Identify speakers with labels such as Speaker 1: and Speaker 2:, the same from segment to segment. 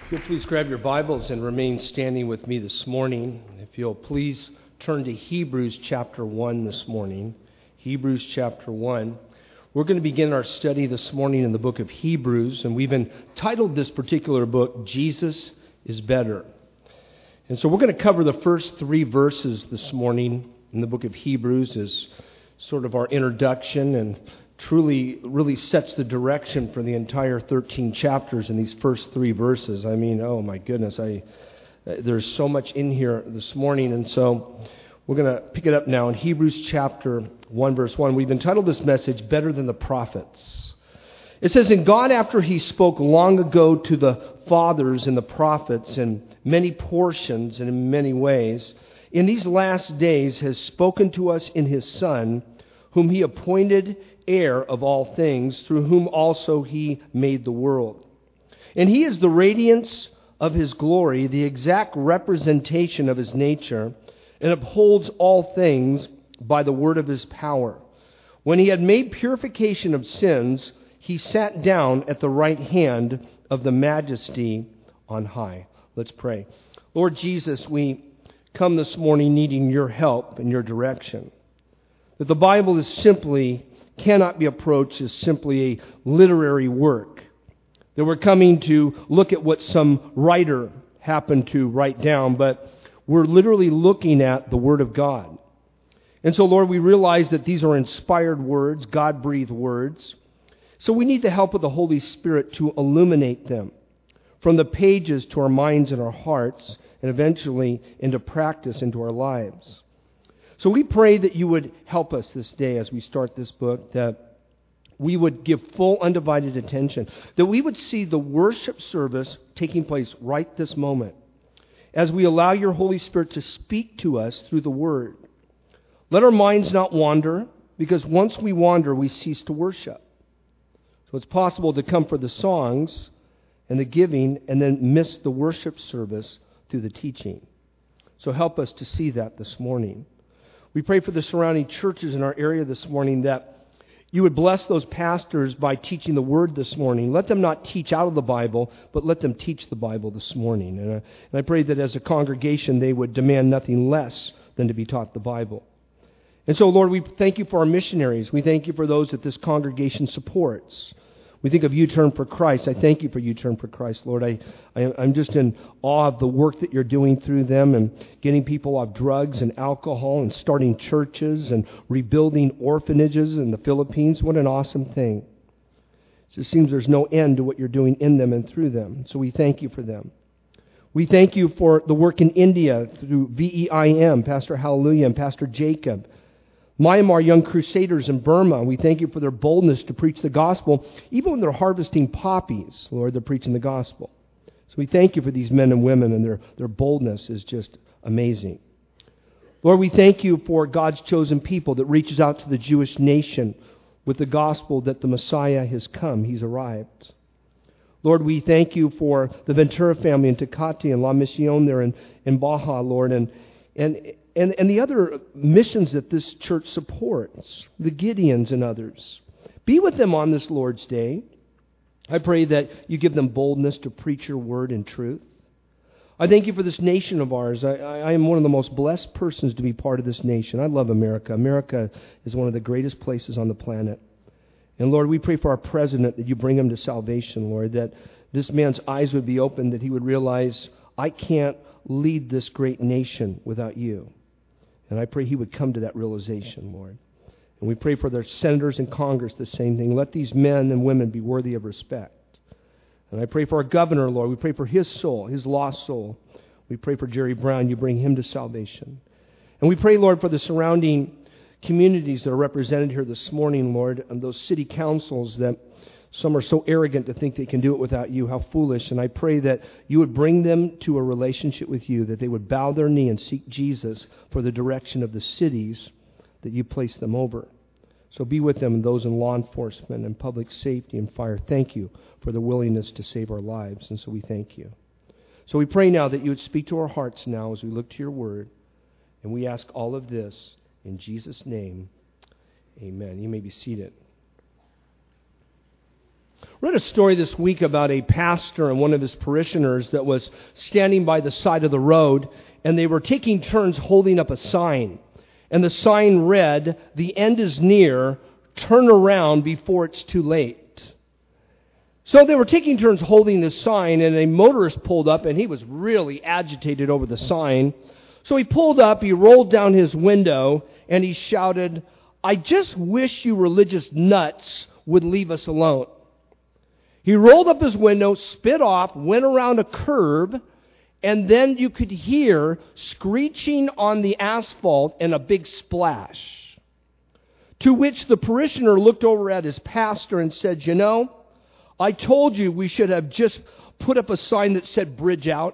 Speaker 1: If you'll please grab your Bibles and remain standing with me this morning. If you'll please turn to Hebrews chapter 1 this morning. Hebrews chapter 1. We're going to begin our study this morning in the book of Hebrews, and we've entitled this particular book, Jesus is Better. And so we're going to cover the first 3 verses this morning in the book of Hebrews as sort of our introduction, and truly really sets the direction for the entire 13 chapters in these first 3 verses. I mean, oh my goodness, there's so much in here this morning, and so we're going to pick it up now in Hebrews chapter 1, verse 1. We've entitled this message, Better Than the Prophets. It says, "And God, after He spoke long ago to the fathers and the prophets in many portions and in many ways, in these last days has spoken to us in His Son, whom He appointed heir of all things, through whom also He made the world. And He is the radiance of His glory, the exact representation of His nature, and upholds all things by the word of His power. When He had made purification of sins, He sat down at the right hand of the Majesty on high." Let's pray. Lord Jesus, we come this morning needing Your help and Your direction. That the Bible cannot be approached as simply a literary work. That we're coming to look at what some writer happened to write down, but we're literally looking at the Word of God. And so, Lord, we realize that these are inspired words, God-breathed words. So we need the help of the Holy Spirit to illuminate them from the pages to our minds and our hearts, and eventually into practice into our lives. So we pray that You would help us this day as we start this book, that we would give full undivided attention, that we would see the worship service taking place right this moment, as we allow Your Holy Spirit to speak to us through the Word. Let our minds not wander, because once we wander, we cease to worship. So it's possible to come for the songs and the giving and then miss the worship service through the teaching. So help us to see that this morning. We pray for the surrounding churches in our area this morning, that You would bless those pastors by teaching the Word this morning. Let them not teach out of the Bible, but let them teach the Bible this morning. And I pray that as a congregation they would demand nothing less than to be taught the Bible. And so, Lord, we thank You for our missionaries. We thank You for those that this congregation supports. We think of U-Turn for Christ. I thank You for U-Turn for Christ, Lord. I'm just in awe of the work that You're doing through them, and getting people off drugs and alcohol, and starting churches and rebuilding orphanages in the Philippines. What an awesome thing. It just seems there's no end to what You're doing in them and through them. So we thank You for them. We thank You for the work in India through VEIM, Pastor Hallelujah and Pastor Jacob. Myanmar Young Crusaders in Burma, we thank You for their boldness to preach the gospel. Even when they're harvesting poppies, Lord, they're preaching the gospel. So we thank You for these men and women, and their boldness is just amazing. Lord, we thank You for God's chosen people that reaches out to the Jewish nation with the gospel that the Messiah has come, He's arrived. Lord, we thank You for the Ventura family in Tecate and La Misión there in Baja, Lord, and the other missions that this church supports, the Gideons and others. Be with them on this Lord's Day. I pray that You give them boldness to preach Your word in truth. I thank You for this nation of ours. I am one of the most blessed persons to be part of this nation. I love America. America is one of the greatest places on the planet. And Lord, we pray for our president, that You bring him to salvation, Lord, that this man's eyes would be opened, that he would realize, I can't lead this great nation without You. And I pray he would come to that realization, Lord. And we pray for their senators in Congress, the same thing. Let these men and women be worthy of respect. And I pray for our governor, Lord. We pray for his soul, his lost soul. We pray for Jerry Brown. You bring him to salvation. And we pray, Lord, for the surrounding communities that are represented here this morning, Lord, and those city councils that some are so arrogant to think they can do it without You. How foolish. And I pray that You would bring them to a relationship with You, that they would bow their knee and seek Jesus for the direction of the cities that You place them over. So be with them and those in law enforcement and public safety and fire. Thank You for the willingness to save our lives. And so we thank You. So we pray now that You would speak to our hearts now as we look to Your word. And we ask all of this in Jesus' name. Amen. You may be seated. I read a story this week about a pastor and one of his parishioners that was standing by the side of the road, and they were taking turns holding up a sign. And the sign read, "The end is near, turn around before it's too late." So they were taking turns holding this sign, and a motorist pulled up, and he was really agitated over the sign. So he pulled up, he rolled down his window, and he shouted, "I just wish you religious nuts would leave us alone." He rolled up his window, spit off, went around a curb, and then you could hear screeching on the asphalt and a big splash. To which the parishioner looked over at his pastor and said, "You know, I told you we should have just put up a sign that said bridge out."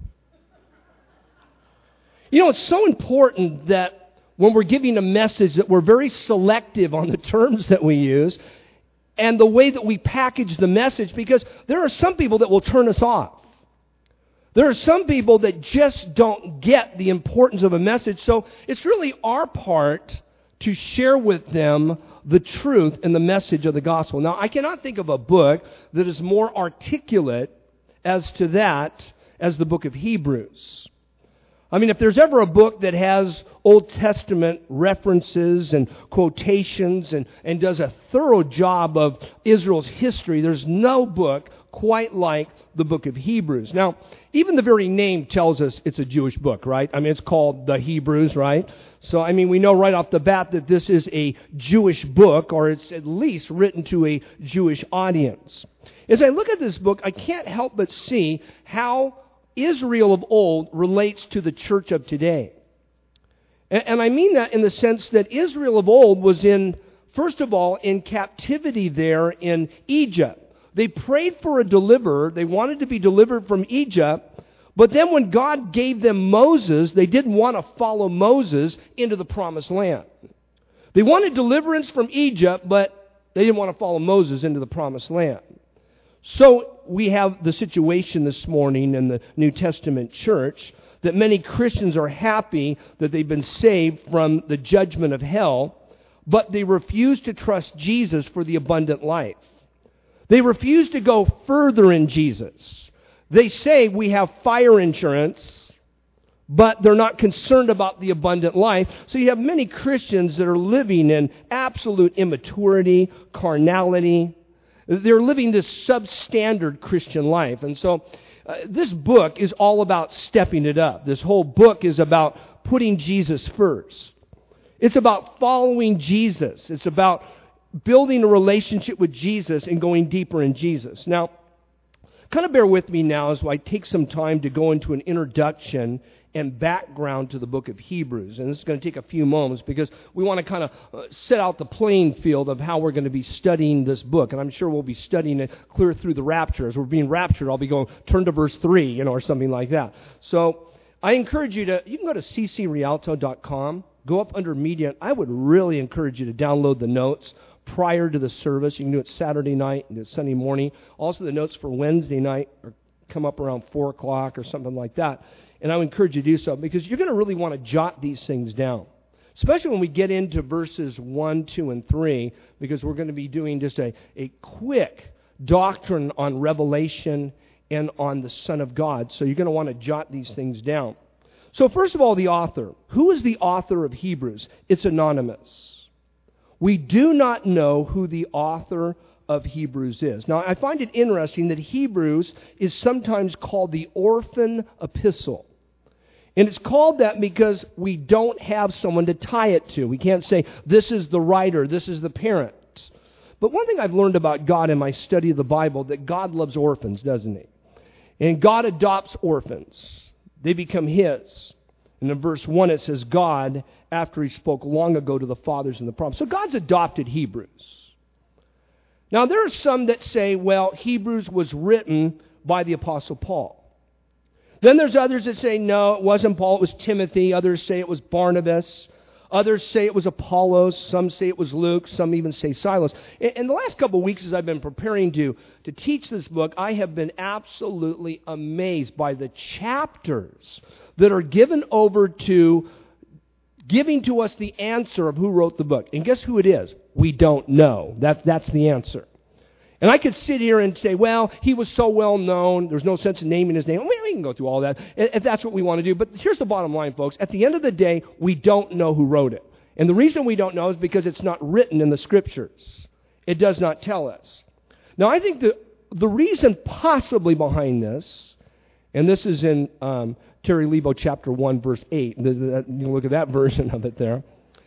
Speaker 1: You know, it's so important that when we're giving a message that we're very selective on the terms that we use and the way that we package the message, because there are some people that will turn us off. There are some people that just don't get the importance of a message, so it's really our part to share with them the truth and the message of the gospel. Now, I cannot think of a book that is more articulate as to that as the book of Hebrews. I mean, if there's ever a book that has Old Testament references and quotations and does a thorough job of Israel's history, there's no book quite like the book of Hebrews. Now, even the very name tells us it's a Jewish book, right? I mean, it's called the Hebrews, right? So, I mean, we know right off the bat that this is a Jewish book, or it's at least written to a Jewish audience. As I look at this book, I can't help but see how Israel of old relates to the church of today. And I mean that in the sense that Israel of old was first of all, in captivity there in Egypt. They prayed for a deliverer. They wanted to be delivered from Egypt. But then when God gave them Moses, they didn't want to follow Moses into the promised land. They wanted deliverance from Egypt, but they didn't want to follow Moses into the promised land. So we have the situation this morning in the New Testament church that many Christians are happy that they've been saved from the judgment of hell, but they refuse to trust Jesus for the abundant life. They refuse to go further in Jesus. They say we have fire insurance, but they're not concerned about the abundant life. So you have many Christians that are living in absolute immaturity, carnality. They're living this substandard Christian life. And so this book is all about stepping it up. This whole book is about putting Jesus first. It's about following Jesus. It's about building a relationship with Jesus and going deeper in Jesus. Now, kind of bear with me now as I take some time to go into an introduction and background to the book of Hebrews. And this is going to take a few moments because we want to kind of set out the playing field of how we're going to be studying this book. And I'm sure we'll be studying it clear through the rapture. As we're being raptured, I'll be going, turn to verse 3, or something like that. So I encourage you can go to ccrialto.com, go up under media. I would really encourage you to download the notes prior to the service. You can do it Saturday night and do it Sunday morning. Also, the notes for Wednesday night come up around 4 o'clock or something like that. And I would encourage you to do so because you're going to really want to jot these things down, especially when we get into verses 1, 2, and 3, because we're going to be doing just a quick doctrine on Revelation and on the Son of God. So you're going to want to jot these things down. So first of all, the author. Who is the author of Hebrews? It's anonymous. We do not know who the author of Hebrews is. Now, I find it interesting that Hebrews is sometimes called the orphan epistle. And it's called that because we don't have someone to tie it to. We can't say, this is the writer, this is the parent. But one thing I've learned about God in my study of the Bible, that God loves orphans, doesn't He? And God adopts orphans. They become His. And in verse 1 it says, God, after He spoke long ago to the fathers in the promise. So God's adopted Hebrews. Now, there are some that say, well, Hebrews was written by the Apostle Paul. Then there's others that say, no, it wasn't Paul, it was Timothy. Others say it was Barnabas. Others say it was Apollos. Some say it was Luke. Some even say Silas. In the last couple of weeks as I've been preparing to teach this book, I have been absolutely amazed by the chapters that are given over to giving to us the answer of who wrote the book. And guess who it is? We don't know. That's the answer. And I could sit here and say, well, he was so well known, there's no sense in naming his name. We can go through all that if that's what we want to do. But here's the bottom line, folks. At the end of the day, we don't know who wrote it. And the reason we don't know is because it's not written in the Scriptures. It does not tell us. Now, I think the reason possibly behind this, and this is in Terry Lebo chapter 1, verse 8. You can look at that version of it there,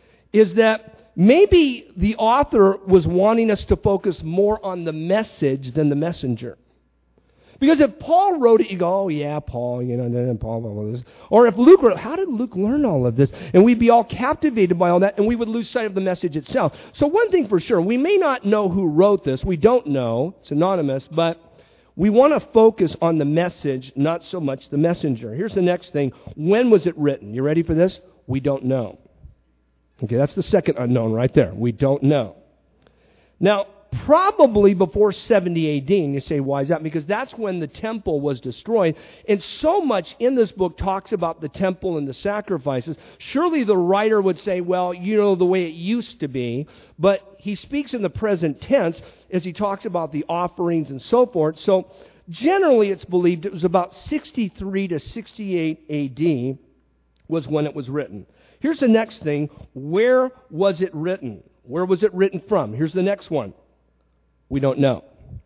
Speaker 1: is that maybe the author was wanting us to focus more on the message than the messenger. Because if Paul wrote it, you go, oh yeah, Paul, Paul, all this. Or if Luke wrote it, how did Luke learn all of this? And we'd be all captivated by all that, and we would lose sight of the message itself. So one thing for sure, we may not know who wrote this. We don't know. It's anonymous, but we want to focus on the message, not so much the messenger. Here's the next thing. When was it written? You ready for this? We don't know. Okay, that's the second unknown right there. We don't know. Now, probably before 70 AD. And you say, why is that? Because that's when the temple was destroyed. And so much in this book talks about the temple and the sacrifices. Surely the writer would say, well, the way it used to be. But he speaks in the present tense as he talks about the offerings and so forth. So generally it's believed it was about 63 to 68 AD was when it was written. Here's the next thing. Where was it written? Where was it written from? Here's the next one. We don't know.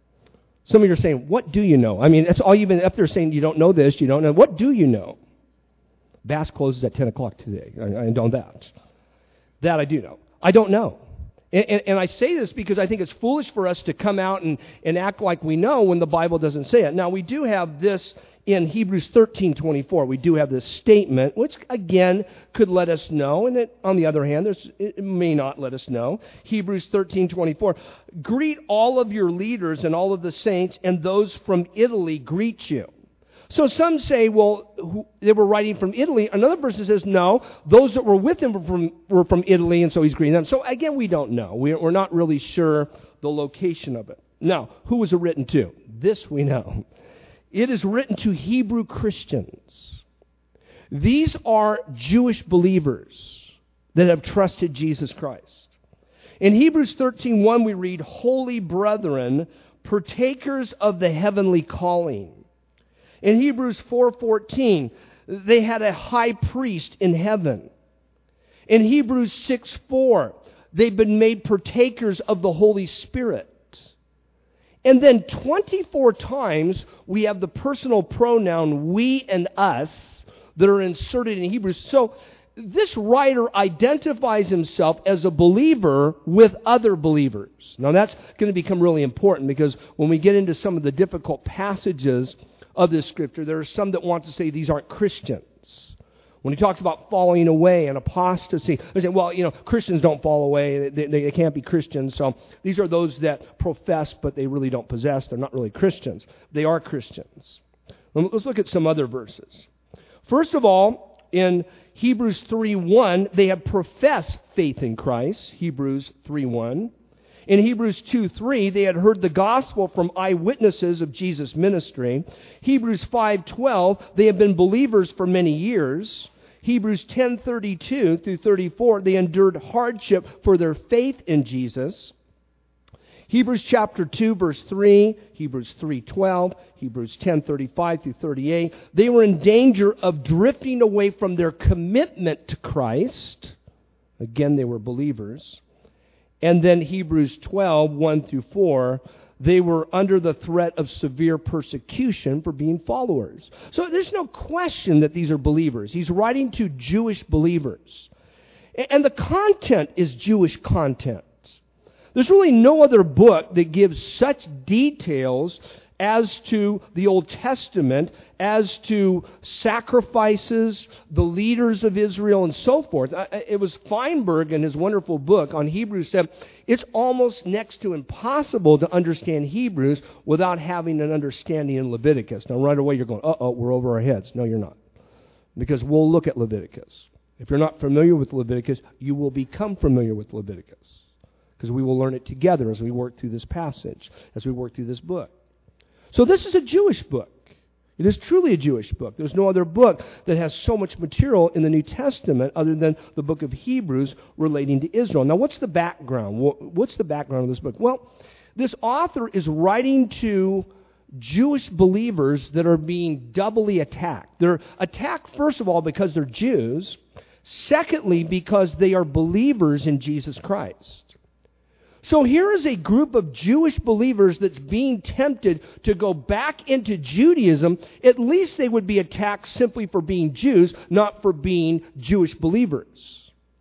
Speaker 1: Some of you are saying, what do you know? I mean, that's all you've been up there saying, you don't know this, you don't know. What do you know? Bass closes at 10 o'clock today. I know that. That I do know. I don't know. And I say this because I think it's foolish for us to come out and act like we know when the Bible doesn't say it. Now, we do have this in Hebrews 13:24. We do have this statement, which, again, could let us know. And on the other hand, it may not let us know. Hebrews 13:24. Greet all of your leaders and all of the saints, and those from Italy greet you. So some say, well, they were writing from Italy. Another person says, no, those that were with him were from Italy, and so he's greeting them. So again, we don't know. We're not really sure the location of it. Now, who was it written to? This we know. It is written to Hebrew Christians. These are Jewish believers that have trusted Jesus Christ. In Hebrews 13:1, we read, holy brethren, partakers of the heavenly calling. In Hebrews 4:14, they had a high priest in heaven. In Hebrews 6:4, they've been made partakers of the Holy Spirit. And then 24 times, we have the personal pronoun we and us that are inserted in Hebrews. So this writer identifies himself as a believer with other believers. Now that's going to become really important because when we get into some of the difficult passages of this scripture, there are some that want to say these aren't Christians. When he talks about falling away and apostasy, they say, well, Christians don't fall away. They can't be Christians. So these are those that profess, but they really don't possess. They're not really Christians. They are Christians. Let's look at some other verses. First of all, in Hebrews 3:1, they have professed faith in Christ. Hebrews 3:1. In Hebrews 2:3, they had heard the gospel from eyewitnesses of Jesus' ministry. Hebrews 5:12, they have been believers for many years. Hebrews 10:32 through 34, they endured hardship for their faith in Jesus. Hebrews chapter 2, verse 3, Hebrews 3:12, Hebrews 10:35 through 38, they were in danger of drifting away from their commitment to Christ. Again, they were believers. And then Hebrews 12, 1 through 4, they were under the threat of severe persecution for being followers. So there's no question that these are believers. He's writing to Jewish believers. And the content is Jewish content. There's really no other book that gives such details as to the Old Testament, as to sacrifices, the leaders of Israel, and so forth. It was Feinberg in his wonderful book on Hebrews said, it's almost next to impossible to understand Hebrews without having an understanding in Leviticus. Now right away you're going, we're over our heads. No, you're not. Because we'll look at Leviticus. If you're not familiar with Leviticus, you will become familiar with Leviticus. Because we will learn it together as we work through this passage, as we work through this book. So this is a Jewish book. It is truly a Jewish book. There's no other book that has so much material in the New Testament other than the book of Hebrews relating to Israel. Now, what's the background? What's the background of this book? Well, This author is writing to Jewish believers that are being doubly attacked. They're attacked, first of all, because they're Jews. Secondly, because they are believers in Jesus Christ. So here is a group of Jewish believers that's being tempted to go back into Judaism. At least they would be attacked simply for being Jews, not for being Jewish believers.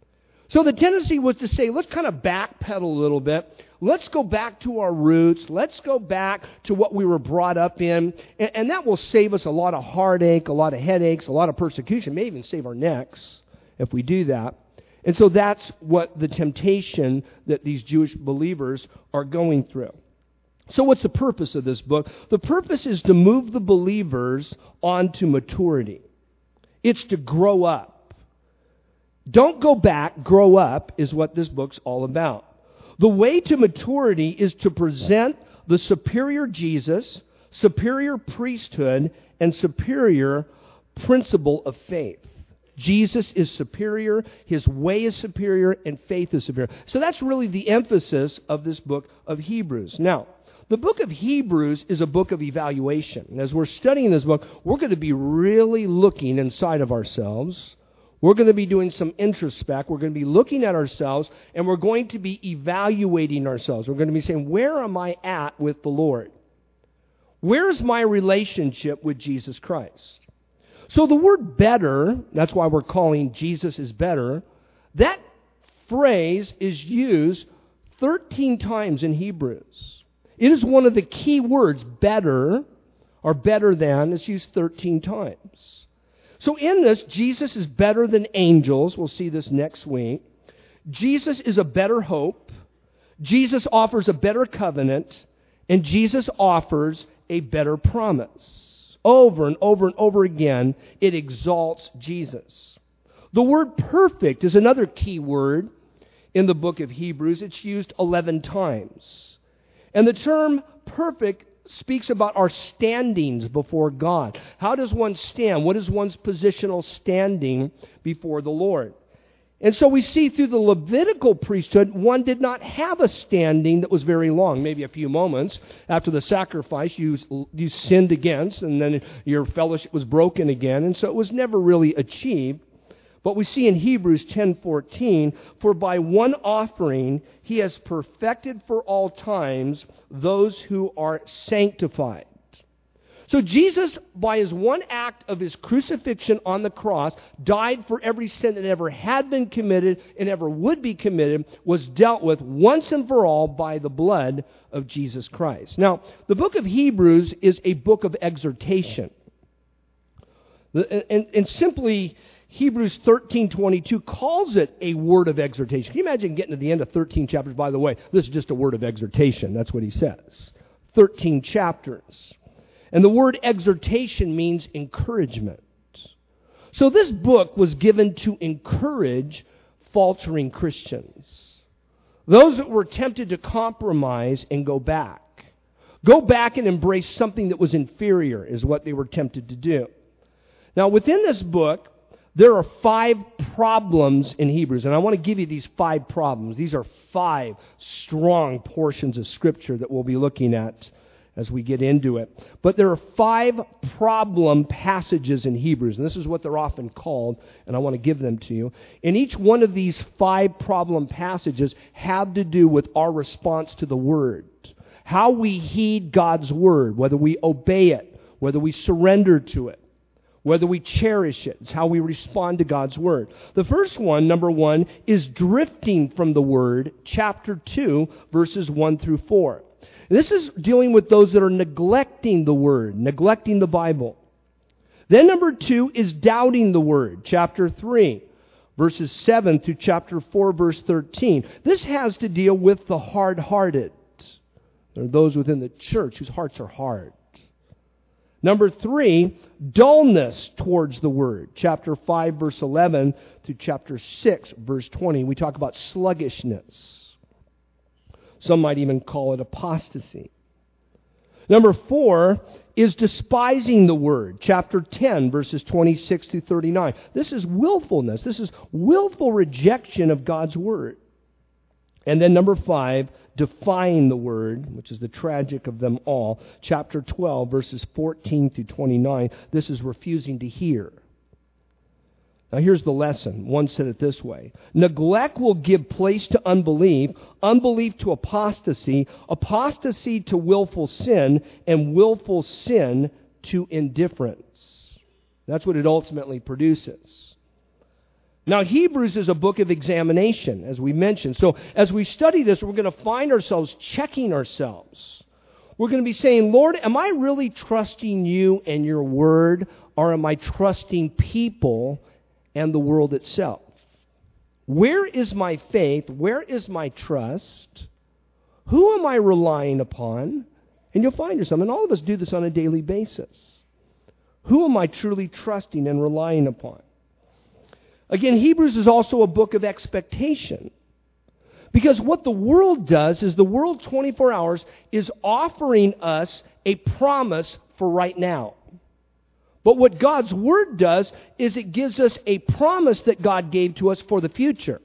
Speaker 1: So the tendency was to say, let's kind of backpedal a little bit. Let's go back to our roots. Let's go back to what we were brought up in. And that will save us a lot of heartache, a lot of headaches, a lot of persecution. May even save our necks if we do that. And so that's what the temptation that these Jewish believers are going through. So what's the purpose of this book? The purpose is to move the believers on to maturity. It's to grow up. Don't go back, grow up is what this book's all about. The way to maturity is to present the superior Jesus, superior priesthood, and superior principle of faith. Jesus is superior, His way is superior, and faith is superior. So that's really the emphasis of this book of Hebrews. Now, the book of Hebrews is a book of evaluation. And as we're studying this book, we're going to be really looking inside of ourselves. We're going to be doing some introspect. We're going to be looking at ourselves, and we're going to be evaluating ourselves. We're going to be saying, where am I at with the Lord? Where's my relationship with Jesus Christ? So the word better, that's why we're calling Jesus is better, that phrase is used 13 times in Hebrews. It is one of the key words, better, or better than, is used 13 times. So in this, Jesus is better than angels. We'll see this next week. Jesus is a better hope. Jesus offers a better covenant. And Jesus offers a better promise. Over and over and over again, it exalts Jesus. The word perfect is another key word in the book of Hebrews. It's used 11 times. And the term perfect speaks about our standings before God. How does one stand? What is one's positional standing before the Lord? And so we see through the Levitical priesthood, one did not have a standing that was very long, maybe a few moments. After the sacrifice, you sinned against, and then your fellowship was broken again, and so it was never really achieved. But we see in Hebrews 10:14, for by one offering He has perfected for all times those who are sanctified. So Jesus, by His one act of His crucifixion on the cross, died for every sin that ever had been committed and ever would be committed, was dealt with once and for all by the blood of Jesus Christ. Now, the book of Hebrews is a book of exhortation. And simply, Hebrews 13:22 calls it a word of exhortation. Can you imagine getting to the end of 13 chapters? By the way, this is just a word of exhortation. That's what he says. 13 chapters. And the word exhortation means encouragement. So this book was given to encourage faltering Christians. Those that were tempted to compromise and go back. Go back and embrace something that was inferior is what they were tempted to do. Now within this book, there are 5 problems in Hebrews, and I want to give you these 5 problems. These are 5 strong portions of Scripture that we'll be looking at as we get into it. But there are 5 problem passages in Hebrews, and this is what they're often called, and I want to give them to you. And each one of these 5 problem passages have to do with our response to the Word. How we heed God's Word, whether we obey it, whether we surrender to it, whether we cherish it. It's how we respond to God's Word. The first one, number 1, is drifting from the Word, chapter 2, verses 1 through 4. This is dealing with those that are neglecting the Word, neglecting the Bible. Then number 2 is doubting the Word, chapter 3, verses 7 through chapter 4, verse 13. This has to deal with the hard-hearted. There are those within the church whose hearts are hard. Number 3, dullness towards the Word. Chapter 5, verse 11 through chapter 6, verse 20. We talk about sluggishness. Some might even call it apostasy. Number 4 is despising the Word. Chapter 10, verses 26 through 39. This is willfulness. This is willful rejection of God's Word. And then number 5, defying the word, which is the tragic of them all. Chapter 12, verses 14 through 29. This is refusing to hear. Now here's the lesson. One said it this way: neglect will give place to unbelief, unbelief to apostasy, apostasy to willful sin, and willful sin to indifference. That's what it ultimately produces. Now, Hebrews is a book of examination, as we mentioned. So as we study this, we're going to find ourselves checking ourselves. We're going to be saying, Lord, am I really trusting you and your word, or am I trusting people and the world itself? Where is my faith? Where is my trust? Who am I relying upon? And you'll find yourself, and all of us do this on a daily basis. Who am I truly trusting and relying upon? Again, Hebrews is also a book of expectation. Because what the world does is the world 24 hours is offering us a promise for right now. But what God's Word does is it gives us a promise that God gave to us for the future.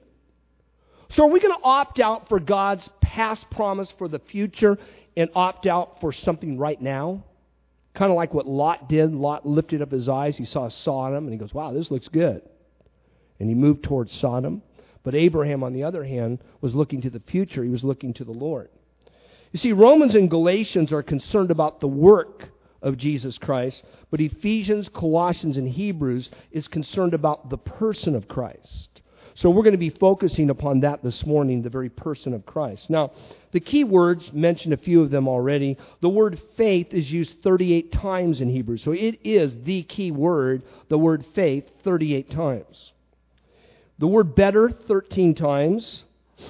Speaker 1: So are we going to opt out for God's past promise for the future and opt out for something right now? Kind of like what Lot did. Lot lifted up his eyes. He saw Sodom and he goes, wow, this looks good. And he moved towards Sodom. But Abraham, on the other hand, was looking to the future. He was looking to the Lord. You see, Romans and Galatians are concerned about the work of Jesus Christ, but Ephesians, Colossians, and Hebrews is concerned about the person of Christ. So we're going to be focusing upon that this morning, the very person of Christ. Now, the key words, mentioned a few of them already. The word faith is used 38 times in Hebrews. So it is the key word, the word faith, 38 times. The word better, 13 times.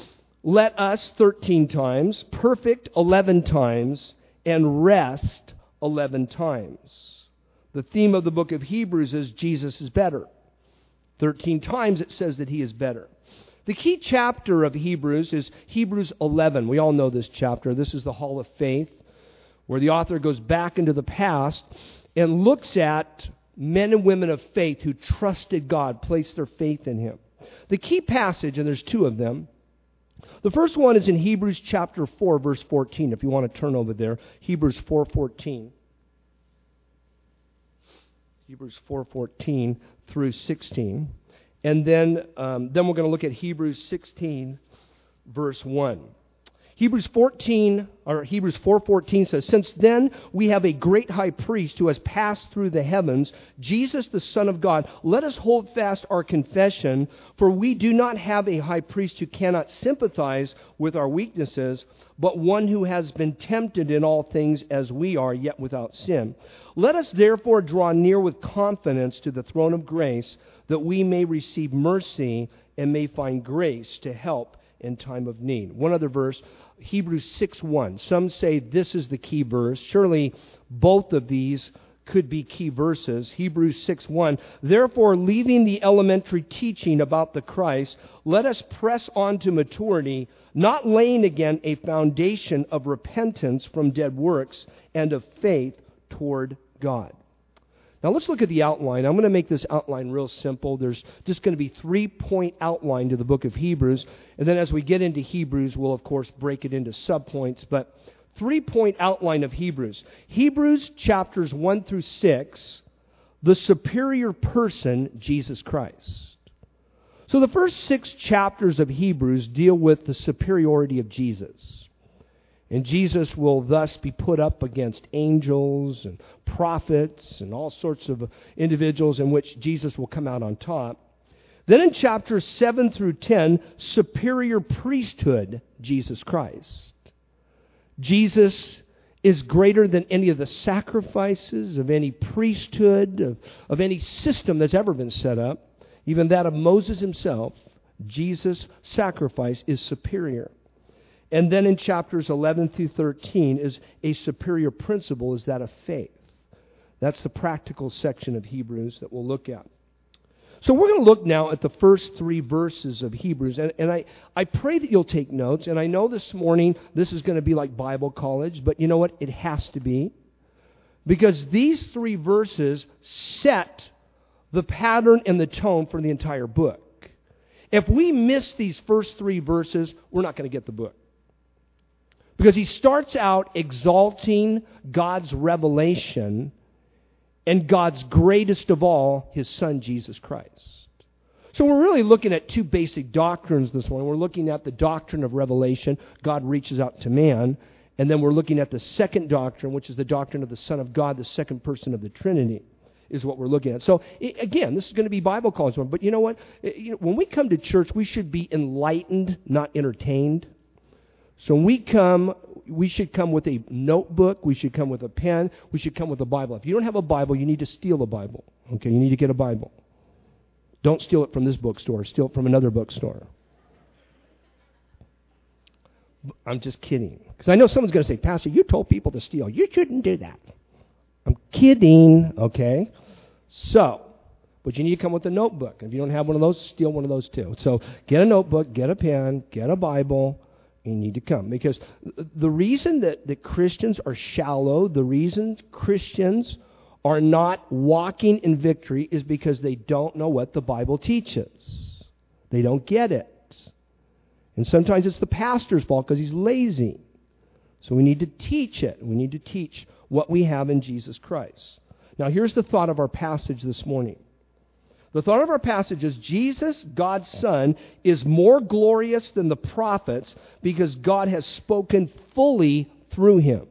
Speaker 1: Let us, 13 times. Perfect, 11 times. And rest, 11 times. The theme of the book of Hebrews is Jesus is better. 13 times it says that he is better. The key chapter of Hebrews is Hebrews 11. We all know this chapter. This is the Hall of Faith, where the author goes back into the past and looks at men and women of faith who trusted God, placed their faith in him. The key passage, and there's two of them. The first one is in Hebrews chapter 4, verse 14, if you want to turn over there. Hebrews 4:14. Hebrews 4:14 through 16. And then we're going to look at Hebrews 16, verse 1. Hebrews 4:14 says, since then we have a great high priest who has passed through the heavens, Jesus the Son of God. Let us hold fast our confession, for we do not have a high priest who cannot sympathize with our weaknesses, but one who has been tempted in all things as we are, yet without sin. Let us therefore draw near with confidence to the throne of grace, that we may receive mercy and may find grace to help in time of need. One other verse, Hebrews 6:1. Some say this is the key verse. Surely both of these could be key verses. Hebrews 6:1. Therefore, leaving the elementary teaching about the Christ, let us press on to maturity, not laying again a foundation of repentance from dead works and of faith toward God. Now let's look at the outline. I'm going to make this outline real simple. There's just going to be 3-point outline to the book of Hebrews. And then as we get into Hebrews, we'll of course break it into subpoints. But 3-point outline of Hebrews. Hebrews chapters 1 through 6, the superior person, Jesus Christ. So the first 6 chapters of Hebrews deal with the superiority of Jesus. And Jesus will thus be put up against angels and prophets and all sorts of individuals in which Jesus will come out on top. Then in chapters 7 through 10, superior priesthood, Jesus Christ. Jesus is greater than any of the sacrifices of any priesthood, of any system that's ever been set up, even that of Moses himself. Jesus' sacrifice is superior. And then in chapters 11 through 13 is a superior principle, is that of faith. That's the practical section of Hebrews that we'll look at. So we're going to look now at the first 3 verses of Hebrews. And I pray that you'll take notes. And I know this morning this is going to be like Bible college, but you know what? It has to be. Because these 3 verses set the pattern and the tone for the entire book. If we miss these first 3 verses, we're not going to get the book. Because he starts out exalting God's revelation and God's greatest of all, His Son, Jesus Christ. So we're really looking at 2 basic doctrines this morning. We're looking at the doctrine of revelation. God reaches out to man. And then we're looking at the second doctrine, which is the doctrine of the Son of God, the second person of the Trinity, is what we're looking at. So, again, this is going to be Bible college. But you know what? When we come to church, we should be enlightened, not entertained. So when we come, we should come with a notebook. We should come with a pen. We should come with a Bible. If you don't have a Bible, you need to steal a Bible. Okay, you need to get a Bible. Don't steal it from this bookstore. Steal it from another bookstore. I'm just kidding. Because I know someone's going to say, Pastor, you told people to steal. You shouldn't do that. I'm kidding, okay? So, but you need to come with a notebook. If you don't have one of those, steal one of those too. So get a notebook, get a pen, get a Bible, and you need to come. Because the reason that Christians are shallow, the reason Christians are not walking in victory is because they don't know what the Bible teaches. They don't get it. And sometimes it's the pastor's fault because he's lazy. So we need to teach it. We need to teach what we have in Jesus Christ. Now here's the thought of our passage this morning. The thought of our passage is Jesus, God's Son, is more glorious than the prophets because God has spoken fully through Him.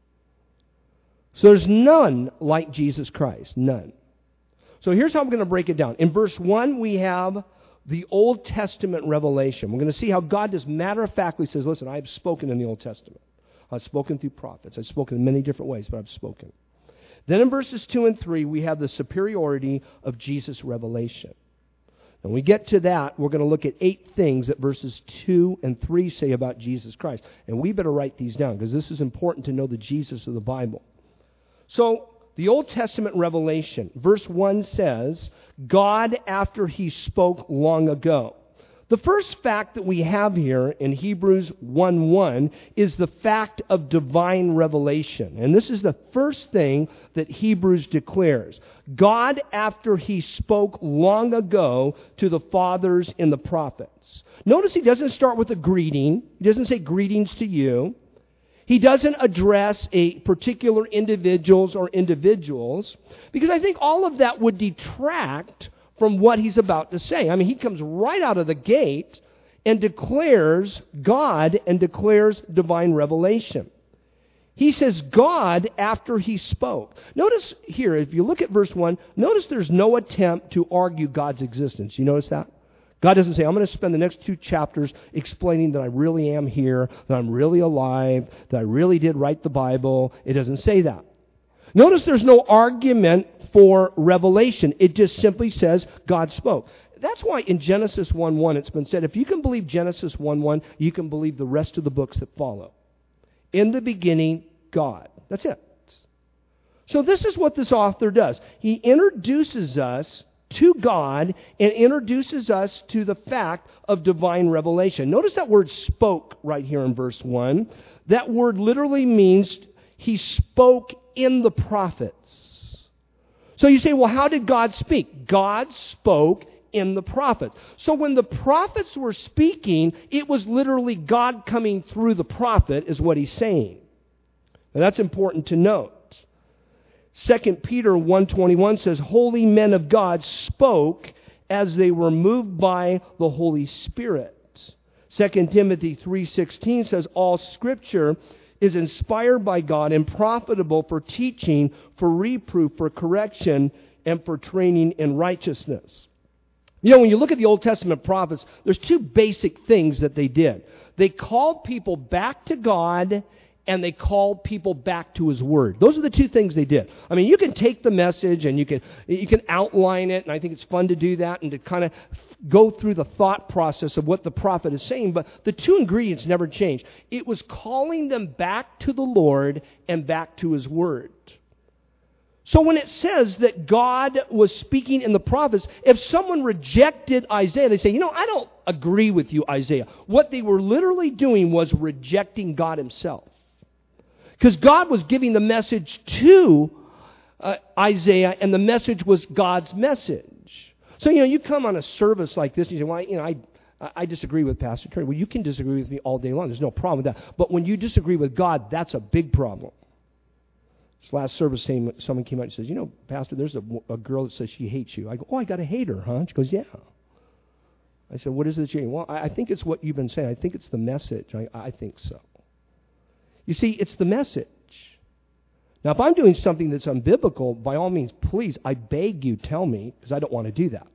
Speaker 1: So there's none like Jesus Christ. None. So here's how I'm going to break it down. In verse 1, we have the Old Testament revelation. We're going to see how God just matter-of-factly says, listen, I have spoken in the Old Testament. I've spoken through prophets. I've spoken in many different ways, but I've spoken. Then in verses 2 and 3, we have the superiority of Jesus' revelation. When we get to that, we're going to look at 8 things that verses 2 and 3 say about Jesus Christ. And we better write these down because this is important to know the Jesus of the Bible. So, the Old Testament revelation, verse 1 says, God after He spoke long ago. The first fact that we have here in Hebrews 1:1 is the fact of divine revelation. And this is the first thing that Hebrews declares. God after He spoke long ago to the fathers and the prophets. Notice He doesn't start with a greeting. He doesn't say greetings to you. He doesn't address a particular individuals, because I think all of that would detract from what he's about to say. I mean, he comes right out of the gate and declares God and declares divine revelation. He says God after He spoke. Notice here, if you look at verse 1, notice there's no attempt to argue God's existence. You notice that? God doesn't say, I'm going to spend the next 2 chapters explaining that I really am here, that I'm really alive, that I really did write the Bible. It doesn't say that. Notice there's no argument for revelation. It just simply says God spoke. That's why in Genesis 1:1 it's been said, if you can believe Genesis 1:1, you can believe the rest of the books that follow. In the beginning, God. That's it. So this is what this author does. He introduces us to God and introduces us to the fact of divine revelation. Notice that word spoke right here in verse 1. That word literally means He spoke in the prophets. So you say, well, how did God speak? God spoke in the prophets. So when the prophets were speaking, it was literally God coming through the prophet is what he's saying. Now that's important to note. 2 Peter 1:21 says, holy men of God spoke as they were moved by the Holy Spirit. 2 Timothy 3:16 says, all Scripture is inspired by God and profitable for teaching, for reproof, for correction, and for training in righteousness. You know, when you look at the Old Testament prophets, there's 2 basic things that they did. They called people back to God, and they called people back to His Word. Those are the 2 things they did. I mean, you can take the message and you can outline it, and I think it's fun to do that and to kind of go through the thought process of what the prophet is saying, but the 2 ingredients never change. It was calling them back to the Lord and back to His Word. So when it says that God was speaking in the prophets, if someone rejected Isaiah, they say, you know, I don't agree with you, Isaiah. What they were literally doing was rejecting God Himself. Because God was giving the message to Isaiah, and the message was God's message. So, you know, you come on a service like this, and you say, well, you know, I disagree with Pastor Terry. Well, you can disagree with me all day long. There's no problem with that. But when you disagree with God, that's a big problem. This last service, someone came out and says, Pastor, there's a girl that says she hates you. I go, I got to hate her, huh? She goes, yeah. I said, what is it that you hate? Well, I think it's what you've been saying. I think it's the message. I think so. You see, it's the message. Now, if I'm doing something that's unbiblical, by all means, please, I beg you, tell me, because I don't want to do that.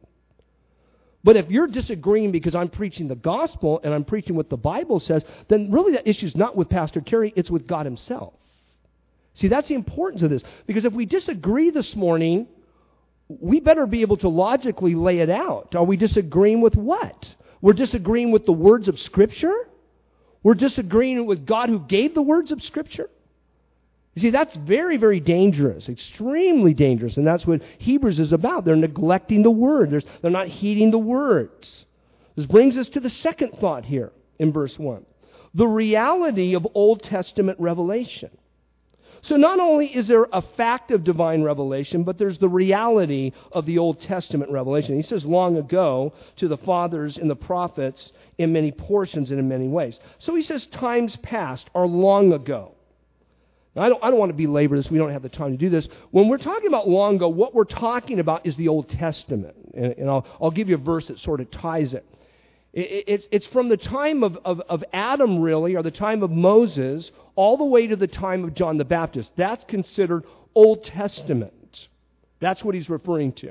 Speaker 1: But if you're disagreeing because I'm preaching the gospel and I'm preaching what the Bible says, then really that issue's not with Pastor Terry, it's with God himself. See, that's the importance of this. Because if we disagree this morning, we better be able to logically lay it out. Are we disagreeing with what? We're disagreeing with the words of Scripture? We're disagreeing with God who gave the words of Scripture? You see, that's very, very dangerous, extremely dangerous, and that's what Hebrews is about. They're neglecting the Word. They're not heeding the words. This brings us to the second thought here in verse 1. The reality of Old Testament revelation. So not only is there a fact of divine revelation, but there's the reality of the Old Testament revelation. He says long ago to the fathers and the prophets in many portions and in many ways. So he says times past are long ago. Now, I don't want to belabor this. We don't have the time to do this. When we're talking about long ago, what we're talking about is the Old Testament. And I'll give you a verse that sort of ties it. It's from the time of Adam, really, or the time of Moses, all the way to the time of John the Baptist. That's considered Old Testament. That's what he's referring to.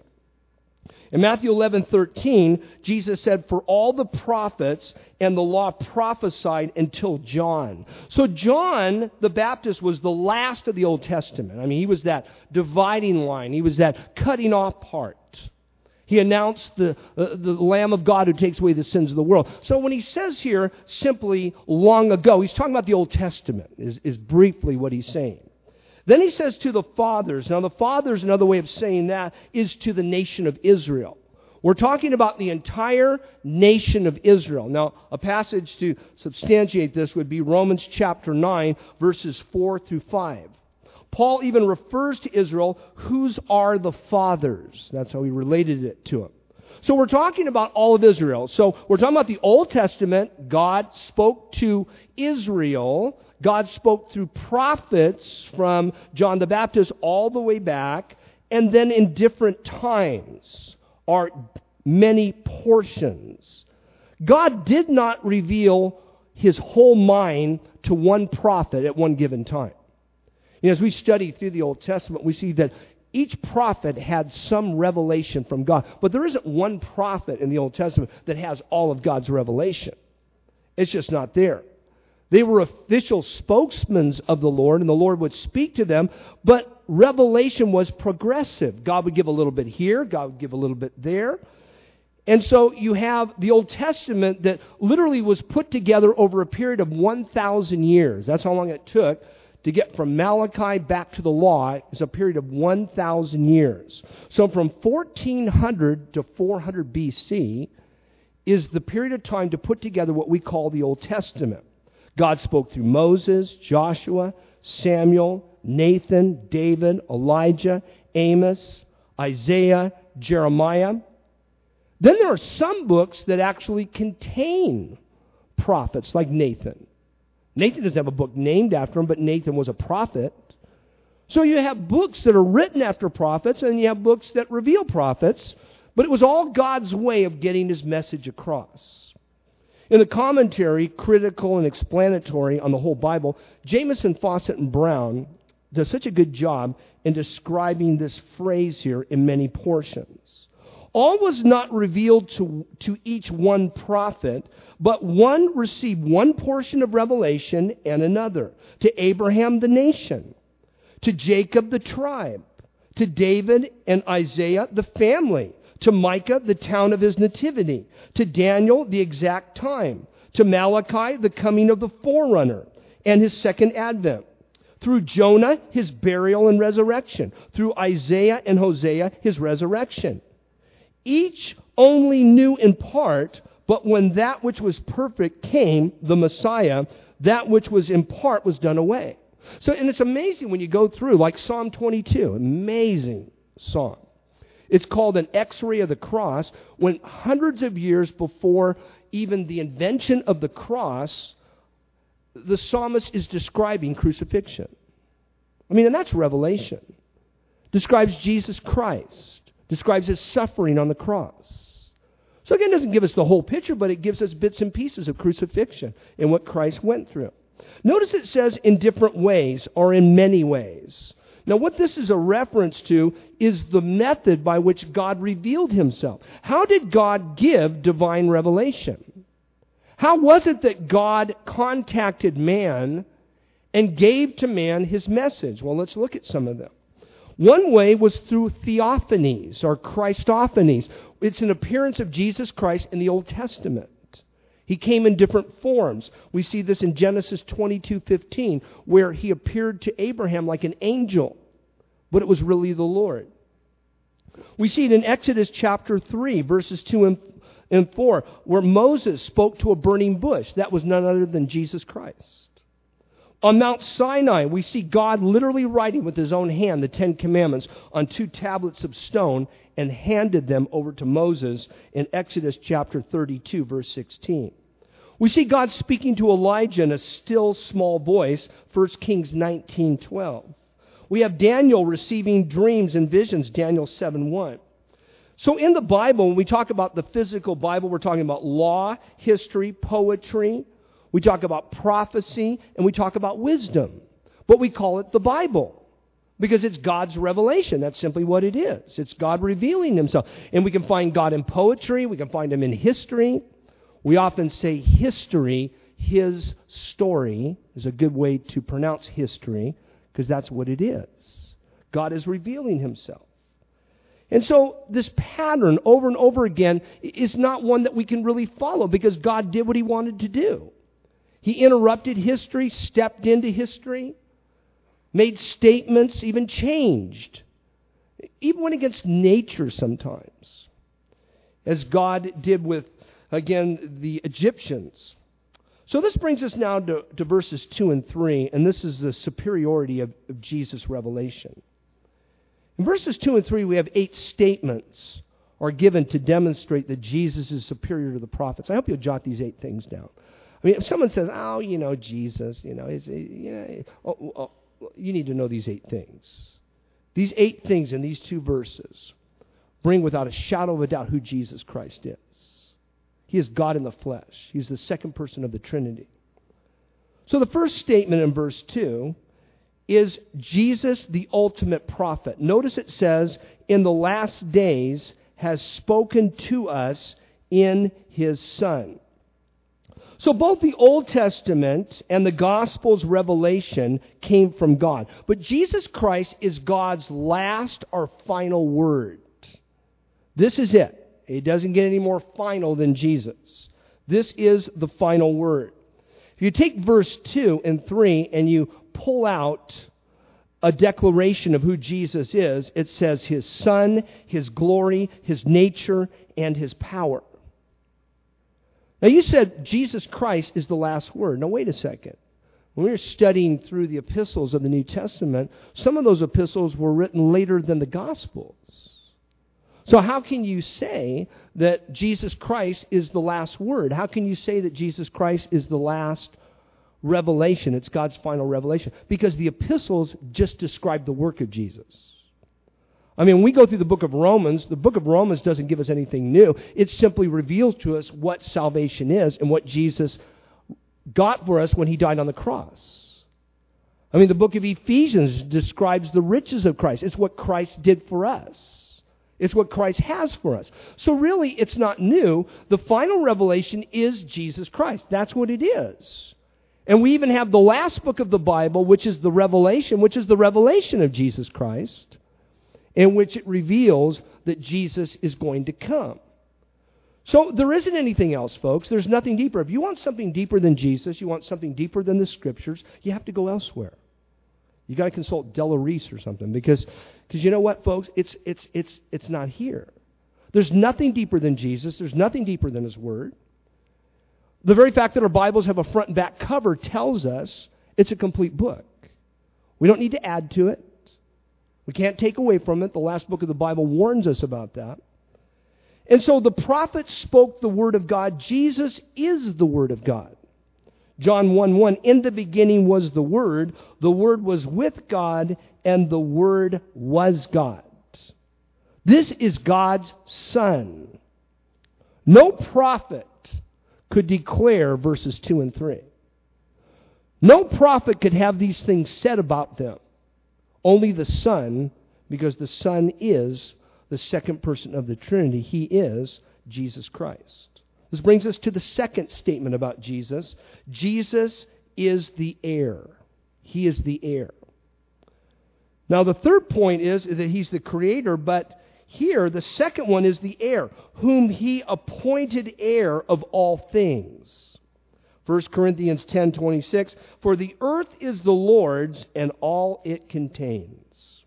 Speaker 1: In Matthew 11:13, Jesus said, for all the prophets and the law prophesied until John. So John the Baptist was the last of the Old Testament. I mean, he was that dividing line. He was that cutting off part. He announced the Lamb of God who takes away the sins of the world. So when he says here simply long ago, he's talking about the Old Testament, is briefly what he's saying. Then he says to the fathers. Now the fathers, another way of saying that, is to the nation of Israel. We're talking about the entire nation of Israel. Now, a passage to substantiate this would be Romans chapter 9, verses 4 through 5. Paul even refers to Israel, whose are the fathers. That's how he related it to them. So we're talking about all of Israel. So we're talking about the Old Testament. God spoke to Israel. God spoke through prophets from John the Baptist all the way back. And then in different times are many portions. God did not reveal his whole mind to one prophet at one given time. As we study through the Old Testament, we see that each prophet had some revelation from God. But there isn't one prophet in the Old Testament that has all of God's revelation. It's just not there. They were official spokesmen of the Lord, and the Lord would speak to them, but revelation was progressive. God would give a little bit here, God would give a little bit there. And so you have the Old Testament that literally was put together over a period of 1,000 years. That's how long it took to get from Malachi back to the law. Is a period of 1,000 years. So from 1400 to 400 BC is the period of time to put together what we call the Old Testament. God spoke through Moses, Joshua, Samuel, Nathan, David, Elijah, Amos, Isaiah, Jeremiah. Then there are some books that actually contain prophets, like Nathan. Nathan doesn't have a book named after him, but Nathan was a prophet. So you have books that are written after prophets, and you have books that reveal prophets, but it was all God's way of getting his message across. In the commentary, critical and explanatory on the whole Bible, Jamieson, Fawcett, and Brown does such a good job in describing this phrase here in many portions. All was not revealed to each one prophet, but one received one portion of revelation and another. To Abraham the nation, to Jacob the tribe, to David and Isaiah the family, to Micah the town of his nativity, to Daniel the exact time, to Malachi the coming of the forerunner and his second advent, through Jonah his burial and resurrection, through Isaiah and Hosea his resurrection. Each only knew in part, but when that which was perfect came, the Messiah, that which was in part was done away. So, and it's amazing when you go through, like Psalm 22, amazing psalm. It's called an X-ray of the cross, when hundreds of years before even the invention of the cross, the psalmist is describing crucifixion. I mean, and that's revelation. Describes Jesus Christ. Describes his suffering on the cross. So again, it doesn't give us the whole picture, but it gives us bits and pieces of crucifixion and what Christ went through. Notice it says in different ways or in many ways. Now, what this is a reference to is the method by which God revealed himself. How did God give divine revelation? How was it that God contacted man and gave to man his message? Well, let's look at some of them. One way was through theophanies or Christophanies. It's an appearance of Jesus Christ in the Old Testament. He came in different forms. We see this in Genesis 22:15, where he appeared to Abraham like an angel, but it was really the Lord. We see it in Exodus chapter 3, verses 2 and 4, where Moses spoke to a burning bush. That was none other than Jesus Christ. On Mount Sinai, we see God literally writing with his own hand the Ten Commandments on 2 tablets of stone and handed them over to Moses in Exodus chapter 32, verse 16. We see God speaking to Elijah in a still small voice, 1 Kings 19:12. We have Daniel receiving dreams and visions, Daniel 7:1. So in the Bible, when we talk about the physical Bible, we're talking about law, history, poetry. We talk about prophecy, and we talk about wisdom. But we call it the Bible because it's God's revelation. That's simply what it is. It's God revealing himself. And we can find God in poetry. We can find him in history. We often say history, his story, is a good way to pronounce history because that's what it is. God is revealing himself. And so this pattern over and over again is not one that we can really follow because God did what he wanted to do. He interrupted history, stepped into history, made statements, even changed. Even went against nature sometimes, as God did with, again, the Egyptians. So this brings us now to verses 2 and 3, and this is the superiority of Jesus' revelation. In verses 2 and 3, we have 8 statements are given to demonstrate that Jesus is superior to the prophets. I hope you'll jot these 8 things down. I mean, if someone says, Jesus, you need to know these 8 things. These 8 things in these 2 verses bring without a shadow of a doubt who Jesus Christ is. He is God in the flesh. He's the second person of the Trinity. So the first statement in verse 2 is Jesus, the ultimate prophet. Notice it says, in the last days has spoken to us in his Son. So both the Old Testament and the Gospel's revelation came from God. But Jesus Christ is God's last or final word. This is it. It doesn't get any more final than Jesus. This is the final word. If you take verse 2 and 3 and you pull out a declaration of who Jesus is, it says his Son, his glory, his nature, and his power. Now you said Jesus Christ is the last word. Now wait a second. When we were studying through the epistles of the New Testament, some of those epistles were written later than the Gospels. So how can you say that Jesus Christ is the last word? How can you say that Jesus Christ is the last revelation? It's God's final revelation. Because the epistles just describe the work of Jesus. I mean, when we go through the book of Romans doesn't give us anything new. It simply reveals to us what salvation is and what Jesus got for us when he died on the cross. I mean, the book of Ephesians describes the riches of Christ. It's what Christ did for us. It's what Christ has for us. So really, it's not new. The final revelation is Jesus Christ. That's what it is. And we even have the last book of the Bible, which is the revelation of Jesus Christ, in which it reveals that Jesus is going to come. So there isn't anything else, folks. There's nothing deeper. If you want something deeper than Jesus, you want something deeper than the Scriptures, you have to go elsewhere. You got to consult Della Reese or something because you know what, folks? It's not here. There's nothing deeper than Jesus. There's nothing deeper than His Word. The very fact that our Bibles have a front and back cover tells us it's a complete book. We don't need to add to it. We can't take away from it. The last book of the Bible warns us about that. And so the prophets spoke the Word of God. Jesus is the Word of God. John 1:1, in the beginning was the Word was with God, and the Word was God. This is God's Son. No prophet could declare verses 2 and 3. No prophet could have these things said about them. Only the Son, because the Son is the second person of the Trinity. He is Jesus Christ. This brings us to the second statement about Jesus. Jesus is the heir. He is the heir. Now the third point is that He's the creator, but here the second one is the heir, whom He appointed heir of all things. 1 Corinthians 10:26, for the earth is the Lord's and all it contains.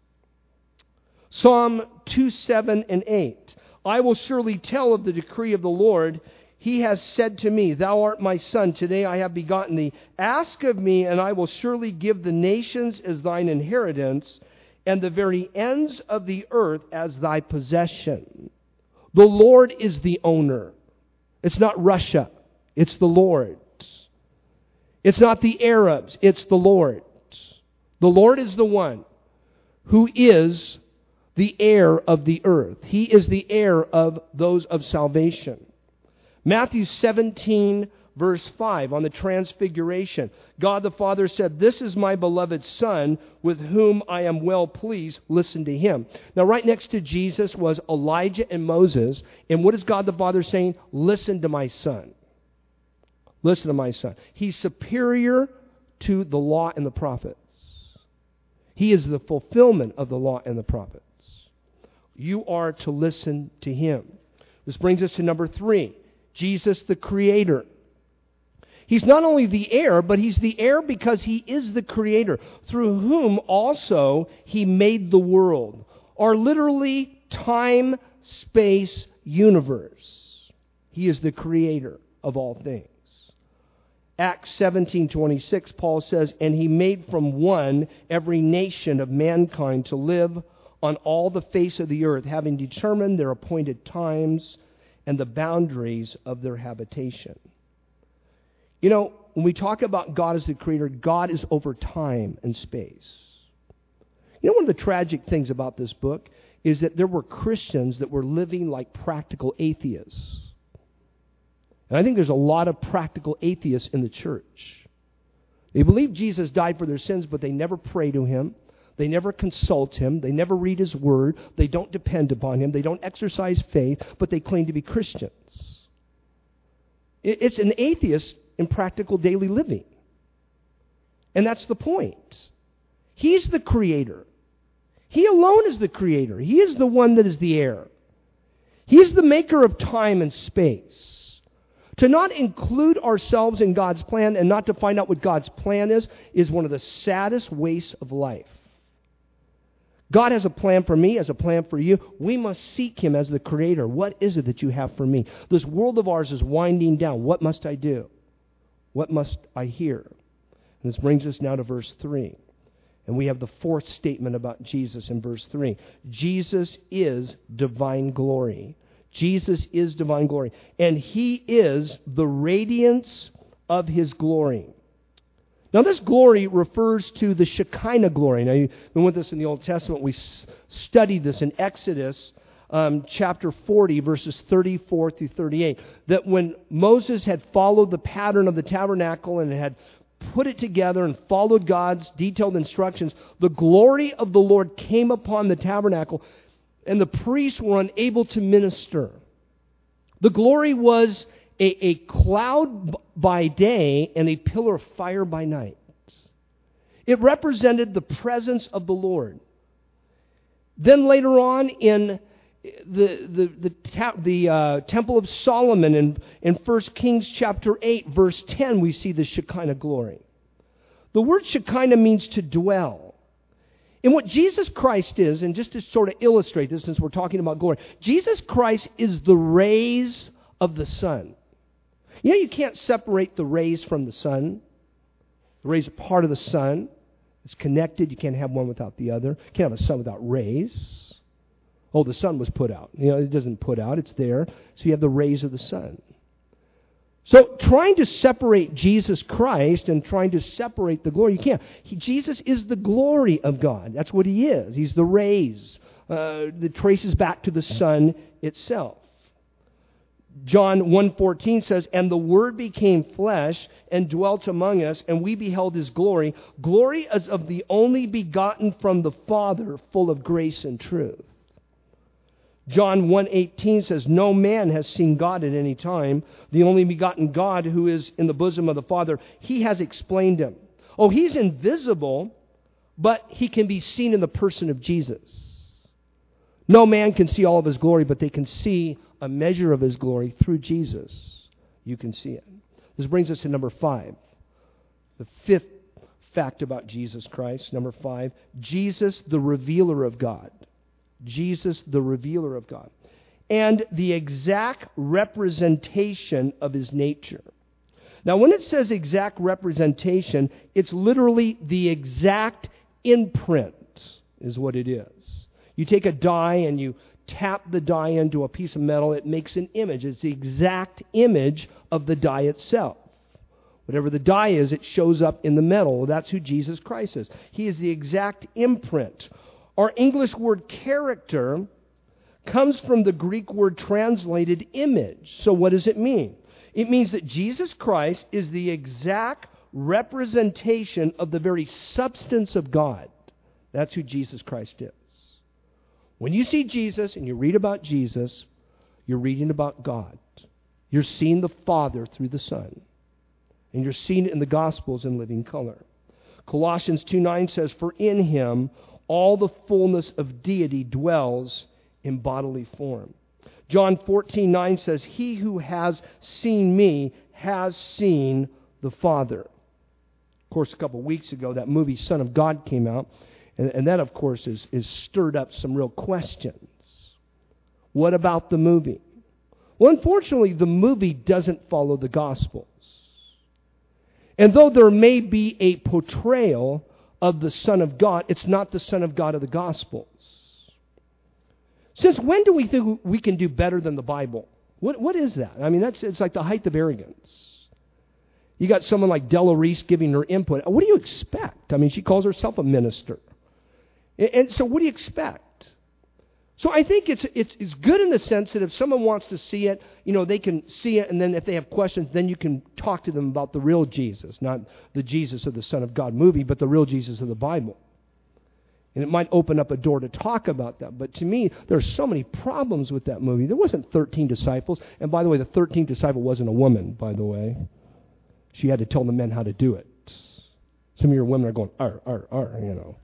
Speaker 1: Psalm 2:7 and 8, I will surely tell of the decree of the Lord. He has said to me, thou art my son, today I have begotten thee. Ask of me, and I will surely give the nations as thine inheritance, and the very ends of the earth as thy possession. The Lord is the owner. It's not Russia. It's the Lord. It's not the Arabs. It's the Lord. The Lord is the one who is the heir of the earth. He is the heir of those of salvation. Matthew 17, verse 5, on the transfiguration. God the Father said, this is my beloved Son, with whom I am well pleased. Listen to Him. Now, right next to Jesus was Elijah and Moses. And what is God the Father saying? Listen to my Son. Listen to my Son. He's superior to the law and the prophets. He is the fulfillment of the law and the prophets. You are to listen to Him. This brings us to number 3. Jesus the Creator. He's not only the heir, but He's the heir because He is the Creator, through whom also He made the world, or literally time, space, universe. He is the Creator of all things. Acts 17:26, Paul says, and He made from one every nation of mankind to live on all the face of the earth, having determined their appointed times and the boundaries of their habitation. You know, when we talk about God as the Creator, God is over time and space. You know, one of the tragic things about this book is that there were Christians that were living like practical atheists. And I think there's a lot of practical atheists in the church. They believe Jesus died for their sins, but they never pray to Him. They never consult Him. They never read His Word. They don't depend upon Him. They don't exercise faith, but they claim to be Christians. It's an atheist in practical daily living. And that's the point. He's the Creator. He alone is the Creator. He is the one that is the heir. He's the maker of time and space. To not include ourselves in God's plan and not to find out what God's plan is one of the saddest wastes of life. God has a plan for me, has a plan for you. We must seek Him as the Creator. What is it that you have for me? This world of ours is winding down. What must I do? What must I hear? And this brings us now to verse 3. And we have the fourth statement about Jesus in verse 3. Jesus is divine glory. Jesus is divine glory. And He is the radiance of His glory. Now this glory refers to the Shekinah glory. Now you've been with us in the Old Testament. We studied this in Exodus chapter 40, verses 34 through 38. That when Moses had followed the pattern of the tabernacle and had put it together and followed God's detailed instructions, the glory of the Lord came upon the tabernacle, and the priests were unable to minister. The glory was a cloud by day and a pillar of fire by night. It represented the presence of the Lord. Then later on in the Temple of Solomon in 1 Kings chapter 8, verse 10, we see the Shekinah glory. The word Shekinah means to dwell. And what Jesus Christ is, and just to sort of illustrate this since we're talking about glory, Jesus Christ is the rays of the sun. You know, you can't separate the rays from the sun. The rays are part of the sun. It's connected. You can't have one without the other. You can't have a sun without rays. Oh, the sun was put out. It doesn't put out. It's there. So you have the rays of the sun. So trying to separate Jesus Christ and trying to separate the glory, you can't. Jesus is the glory of God. That's what he is. He's the rays that traces back to the sun itself. John 1:14 says, "And the Word became flesh and dwelt among us, and we beheld his glory. Glory as of the only begotten from the Father, full of grace and truth." John 1:18 says, "No man has seen God at any time. The only begotten God who is in the bosom of the Father, he has explained him." Oh, he's invisible, but he can be seen in the person of Jesus. No man can see all of his glory, but they can see a measure of his glory through Jesus. You can see it. This brings us to number 5. The 5th fact about Jesus Christ. Number 5, Jesus, the revealer of God. Jesus, the revealer of God. And the exact representation of his nature. Now, when it says exact representation, it's literally the exact imprint is what it is. You take a die and you tap the die into a piece of metal, it makes an image. It's the exact image of the die itself. Whatever the die is, it shows up in the metal. That's who Jesus Christ is. He is the exact imprint. Our English word character comes from the Greek word translated image. So what does it mean? It means that Jesus Christ is the exact representation of the very substance of God. That's who Jesus Christ is. When you see Jesus and you read about Jesus, you're reading about God. You're seeing the Father through the Son. And you're seeing it in the Gospels in living color. Colossians 2:9 says, "For in him all the fullness of deity dwells in bodily form." John 14:9 says, "He who has seen me has seen the Father." Of course, a couple weeks ago, that movie Son of God came out. And that, of course, is stirred up some real questions. What about the movie? Well, unfortunately, the movie doesn't follow the Gospels. And though there may be a portrayal of the Son of God, it's not the Son of God of the Gospels. Since when do we think we can do better than the Bible? What is that? I mean, it's like the height of arrogance. You got someone like Della Reese giving her input. What do you expect? I mean, she calls herself a minister. And so what do you expect? So I think it's good in the sense that if someone wants to see it, they can see it, and then if they have questions, then you can talk to them about the real Jesus, not the Jesus of the Son of God movie, but the real Jesus of the Bible. And it might open up a door to talk about that. But to me, there are so many problems with that movie. There wasn't 13 disciples. And by the way, the 13th disciple wasn't a woman, by the way. She had to tell the men how to do it. Some of your women are going, ar.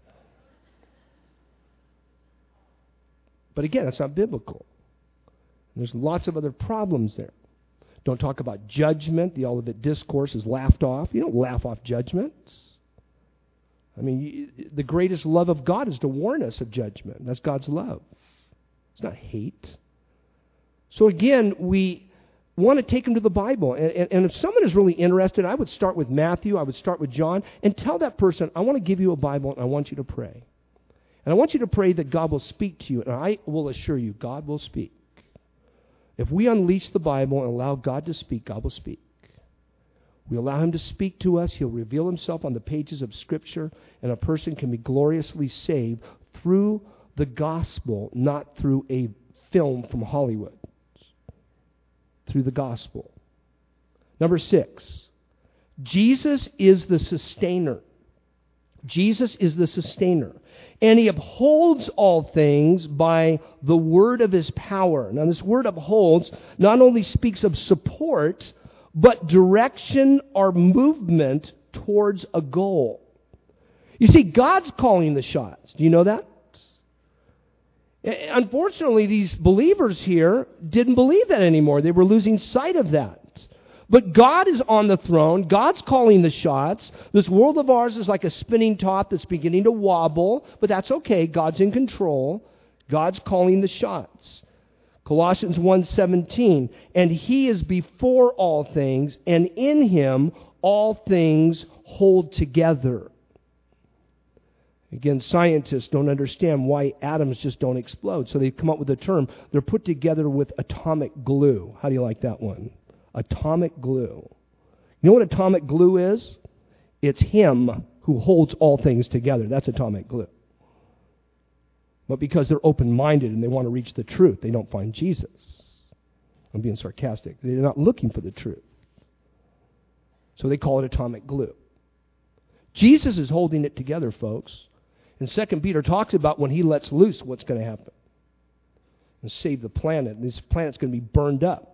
Speaker 1: But again, that's not biblical. There's lots of other problems there. Don't talk about judgment. The Olivet Discourse is laughed off. You don't laugh off judgments. I mean, the greatest love of God is to warn us of judgment. That's God's love. It's not hate. So again, we want to take them to the Bible. And if someone is really interested, I would start with Matthew, I would start with John, and tell that person, I want to give you a Bible and I want you to pray. And I want you to pray that God will speak to you. And I will assure you, God will speak. If we unleash the Bible and allow God to speak, God will speak. We allow him to speak to us. He'll reveal himself on the pages of Scripture, and a person can be gloriously saved through the gospel, not through a film from Hollywood. Through the gospel. Number 6, Jesus is the sustainer. Jesus is the sustainer. And he upholds all things by the word of his power. Now, this word upholds not only speaks of support, but direction or movement towards a goal. You see, God's calling the shots. Do you know that? Unfortunately, these believers here didn't believe that anymore. They were losing sight of that. But God is on the throne. God's calling the shots. This world of ours is like a spinning top that's beginning to wobble, but that's okay. God's in control. God's calling the shots. Colossians 1:17, and he is before all things, and in him all things hold together. Again, scientists don't understand why atoms just don't explode. So they've come up with a term. They're put together with atomic glue. How do you like that one? Atomic glue. You know what atomic glue is? It's Him who holds all things together. That's atomic glue. But because they're open-minded and they want to reach the truth, they don't find Jesus. I'm being sarcastic. They're not looking for the truth. So they call it atomic glue. Jesus is holding it together, folks. And 2 Peter talks about when He lets loose what's going to happen. And save the planet. This planet's going to be burned up.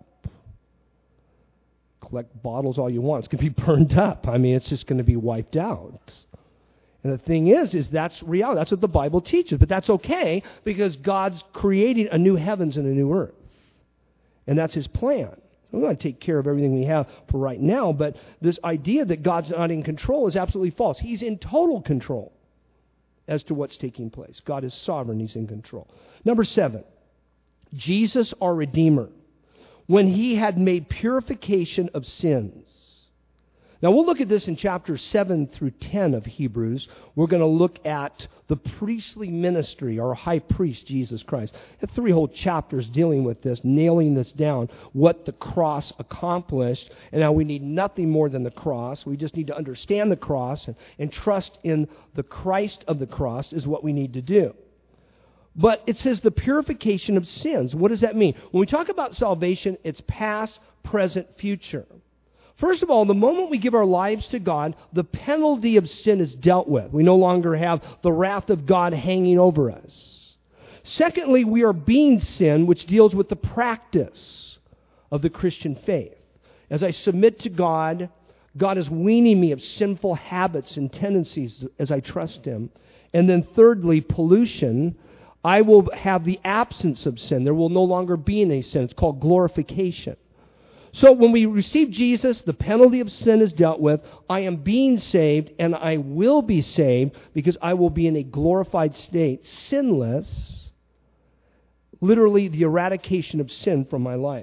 Speaker 1: Collect bottles all you want. It's going to be burned up. I mean, it's just going to be wiped out. And the thing is that's reality. That's what the Bible teaches. But that's okay because God's creating a new heavens and a new earth. And that's His plan. We're going to take care of everything we have for right now, but this idea that God's not in control is absolutely false. He's in total control as to what's taking place. God is sovereign. He's in control. Number 7, Jesus, our Redeemer, when He had made purification of sins. Now, we'll look at this in chapters 7 through 10 of Hebrews. We're going to look at the priestly ministry, our high priest, Jesus Christ. 3 whole chapters dealing with this, nailing this down, what the cross accomplished, and how we need nothing more than the cross. We just need to understand the cross and trust in the Christ of the cross is what we need to do. But it says the purification of sins. What does that mean? When we talk about salvation, it's past, present, future. First of all, the moment we give our lives to God, the penalty of sin is dealt with. We no longer have the wrath of God hanging over us. Secondly, we are being sin, which deals with the practice of the Christian faith. As I submit to God, God is weaning me of sinful habits and tendencies as I trust Him. And then thirdly, pollution. I will have the absence of sin. There will no longer be any sin. It's called glorification. So when we receive Jesus, the penalty of sin is dealt with. I am being saved, and I will be saved because I will be in a glorified state, sinless, literally the eradication of sin from my life.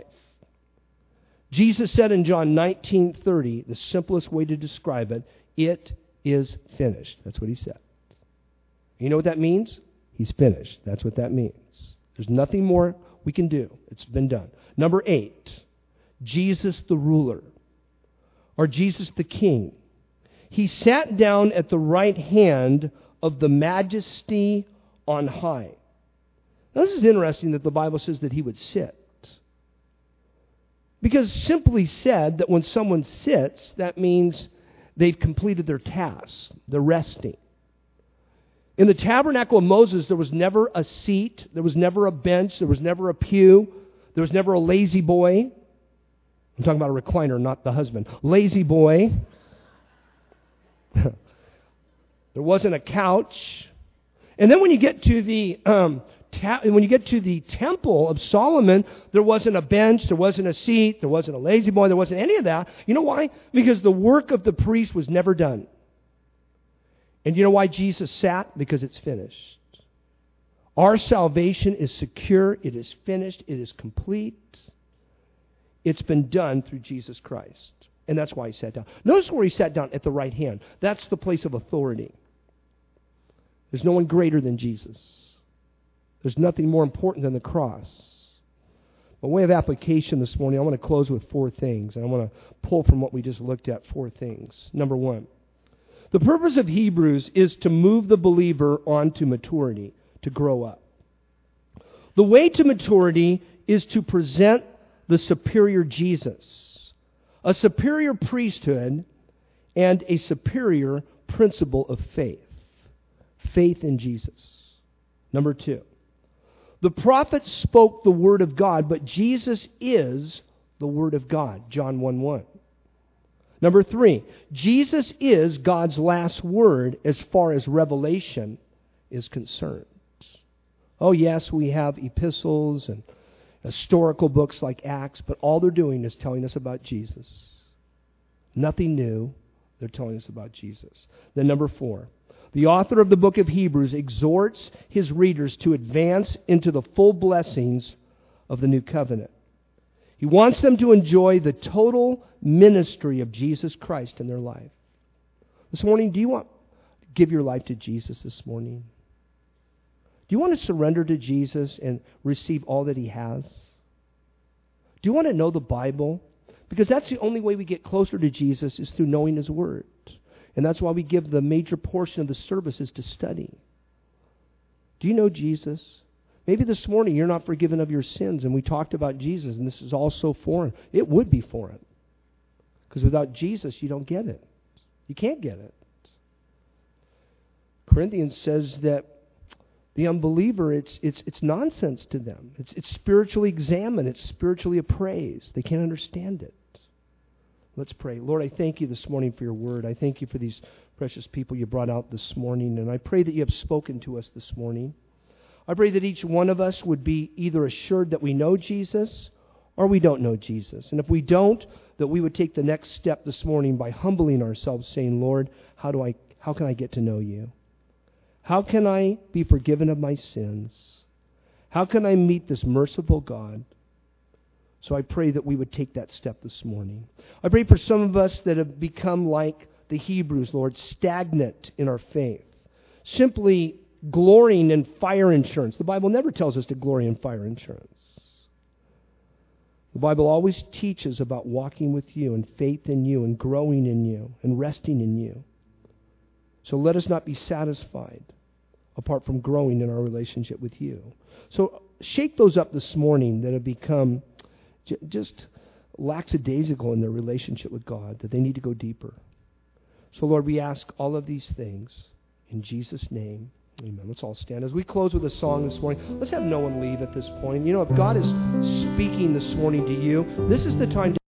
Speaker 1: Jesus said in John 19:30, the simplest way to describe it, it is finished. That's what He said. You know what that means? He's finished. That's what that means. There's nothing more we can do. It's been done. Number 8. Jesus the ruler, or Jesus the king. He sat down at the right hand of the majesty on high. Now, this is interesting that the Bible says that He would sit. Because simply said that when someone sits, that means they've completed their task. They're resting. In the tabernacle of Moses, there was never a seat. There was never a bench. There was never a pew. There was never a lazy boy. I'm talking about a recliner, not the husband. Lazy boy. There wasn't a couch. And then when you get to the temple of Solomon, there wasn't a bench, there wasn't a seat, there wasn't a lazy boy, there wasn't any of that. You know why? Because the work of the priest was never done. And you know why Jesus sat? Because it's finished. Our salvation is secure, it is finished, it is complete. It's been done through Jesus Christ. And that's why He sat down. Notice where He sat down, at the right hand. That's the place of authority. There's no one greater than Jesus. There's nothing more important than the cross. By way of application this morning, I want to close with 4 things. And I want to pull from what we just looked at 4 things. Number 1. The purpose of Hebrews is to move the believer on to maturity, to grow up. The way to maturity is to present the superior Jesus, a superior priesthood, and a superior principle of faith. Faith in Jesus. Number 2, the prophets spoke the Word of God, but Jesus is the Word of God. John 1:1. Number 3, Jesus is God's last word as far as revelation is concerned. Oh yes, we have epistles and historical books like Acts, but all they're doing is telling us about Jesus. Nothing new. They're telling us about Jesus. Then number 4, the author of the book of Hebrews exhorts his readers to advance into the full blessings of the new covenant. He wants them to enjoy the total ministry of Jesus Christ in their life. This morning, do you want give your life to Jesus this morning? Do you want to surrender to Jesus and receive all that He has? Do you want to know the Bible? Because that's the only way we get closer to Jesus is through knowing His Word. And that's why we give the major portion of the services to study. Do you know Jesus? Maybe this morning you're not forgiven of your sins, and we talked about Jesus, and this is all so foreign. It would be foreign. Because without Jesus, you don't get it. You can't get it. Corinthians says that the unbeliever, it's nonsense to them. It's spiritually examined. It's spiritually appraised. They can't understand it. Let's pray. Lord, I thank You this morning for Your Word. I thank You for these precious people You brought out this morning. And I pray that You have spoken to us this morning. I pray that each one of us would be either assured that we know Jesus or we don't know Jesus. And if we don't, that we would take the next step this morning by humbling ourselves, saying, Lord, how can I get to know You? How can I be forgiven of my sins? How can I meet this merciful God? So I pray that we would take that step this morning. I pray for some of us that have become like the Hebrews, Lord, stagnant in our faith, simply glorying in fire insurance. The Bible never tells us to glory in fire insurance. The Bible always teaches about walking with You and faith in You and growing in You and resting in You. So let us not be satisfied apart from growing in our relationship with You. So shake those up this morning that have become just lackadaisical in their relationship with God, that they need to go deeper. So Lord, we ask all of these things in Jesus' name. Amen. Let's all stand. As we close with a song this morning, let's have no one leave at this point. You know, if God is speaking this morning to you, this is the time to